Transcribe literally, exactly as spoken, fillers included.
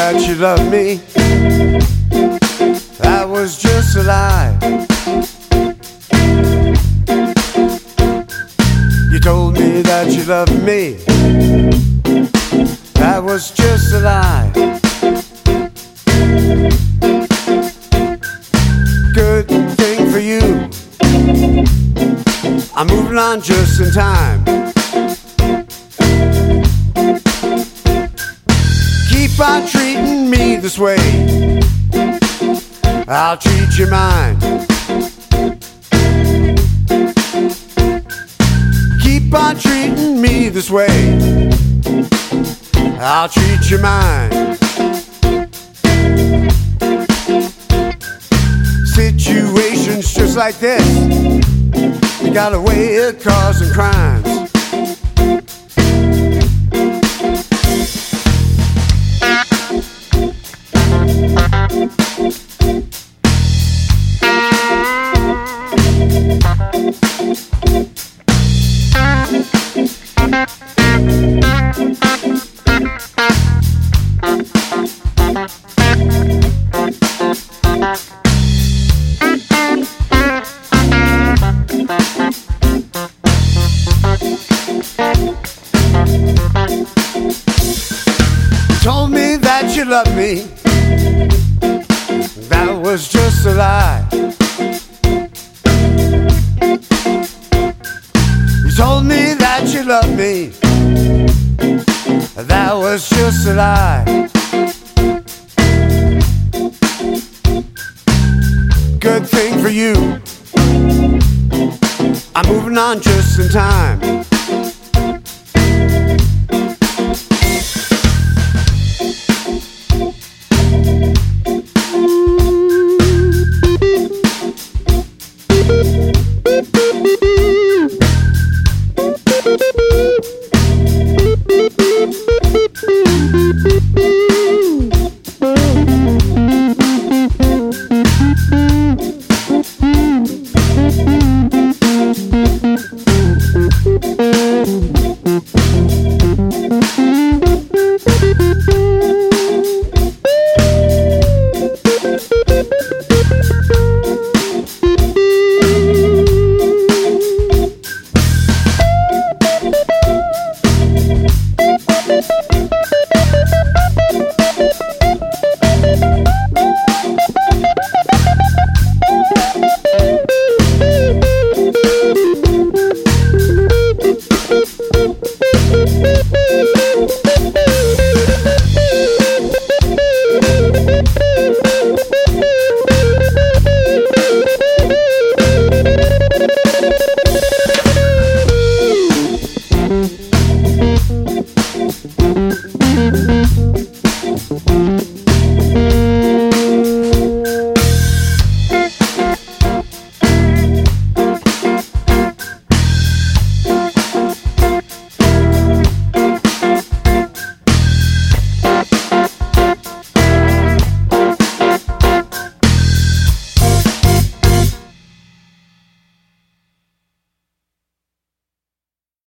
that you loved me. That was just a lie. You told me that you loved me. That was just a lie. Good thing for you, I'm moving on just in time. Keep on treating me this way, I'll treat you mine. Keep on treating me this way, I'll treat you mine. Situations just like this, they got a way of causing crimes. Told me that you loved me. That was just a lie. You told me that you loved me. That was just a lie. Good thing for you, I'm moving on just in time. Mm-hmm.